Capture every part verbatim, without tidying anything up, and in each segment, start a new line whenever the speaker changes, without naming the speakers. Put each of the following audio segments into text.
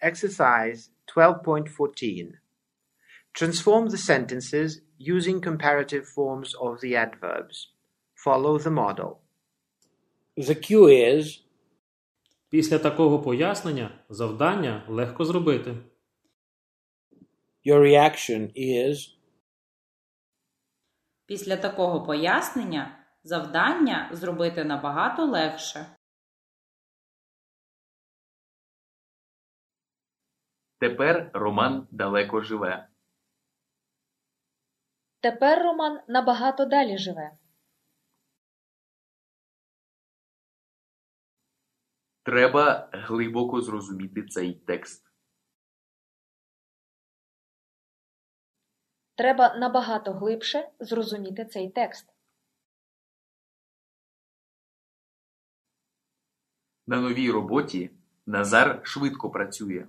Exercise twelve point fourteen. Transform the sentences using comparative forms of the adverbs. Follow the model.
The cue is
Після такого пояснення завдання легко зробити.
Your reaction is
Після такого пояснення завдання зробити набагато легше.
Тепер Роман далеко живе.
Тепер Роман набагато далі живе.
Треба глибоко зрозуміти цей текст.
Треба набагато глибше зрозуміти цей текст.
На новій роботі Назар швидко працює.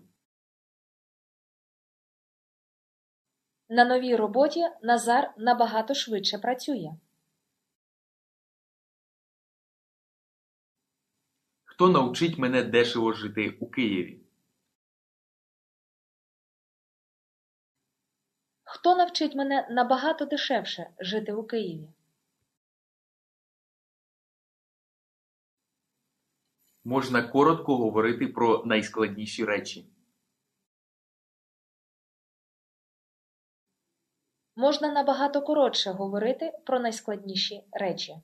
На новій роботі Назар набагато швидше працює.
Хто навчить мене дешево жити у Києві?
Хто навчить мене набагато дешевше жити у Києві?
Можна коротко говорити про найскладніші речі.
Можна набагато коротше говорити про найскладніші речі.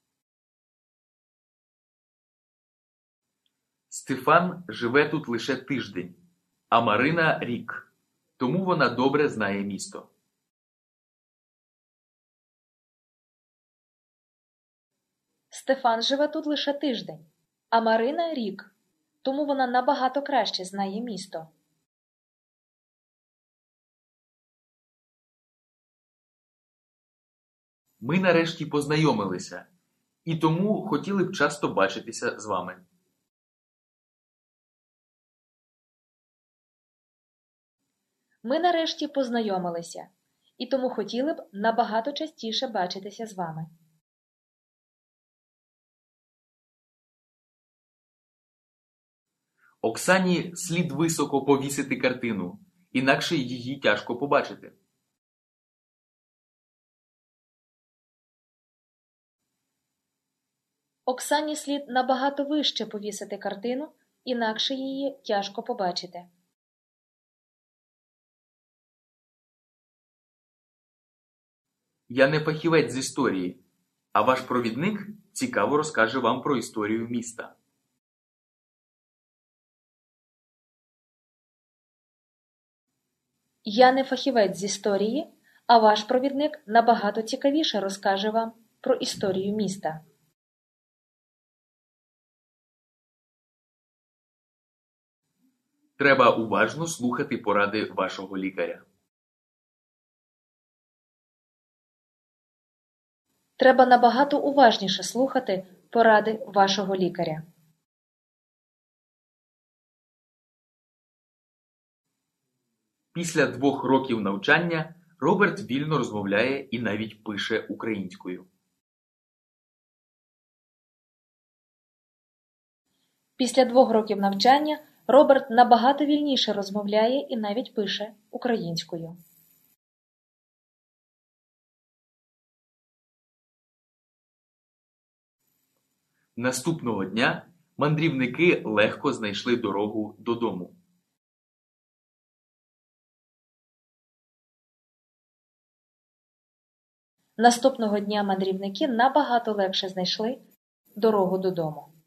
Стефан живе тут лише тиждень, а Марина – рік. Тому вона добре знає місто.
Стефан живе тут лише тиждень, а Марина – рік. Тому вона набагато краще знає місто.
Ми нарешті познайомилися, і тому хотіли б часто бачитися з вами.
Ми нарешті познайомилися, і тому хотіли б набагато частіше бачитися з вами.
Оксані слід високо повісити картину, інакше її тяжко побачити.
Оксані слід набагато вище повісити картину, інакше її тяжко побачити.
Я не фахівець з історії, а ваш провідник цікаво розкаже вам про історію міста.
Я не фахівець з історії, а ваш провідник набагато цікавіше розкаже вам про історію міста.
Треба уважно слухати поради вашого лікаря.
Треба набагато уважніше слухати поради вашого лікаря.
Після двох років навчання Роберт вільно розмовляє і навіть пише українською.
Після двох років навчання Роберт набагато вільніше розмовляє і навіть пише українською.
Наступного дня мандрівники легко знайшли дорогу додому.
Наступного дня мандрівники набагато легше знайшли дорогу додому.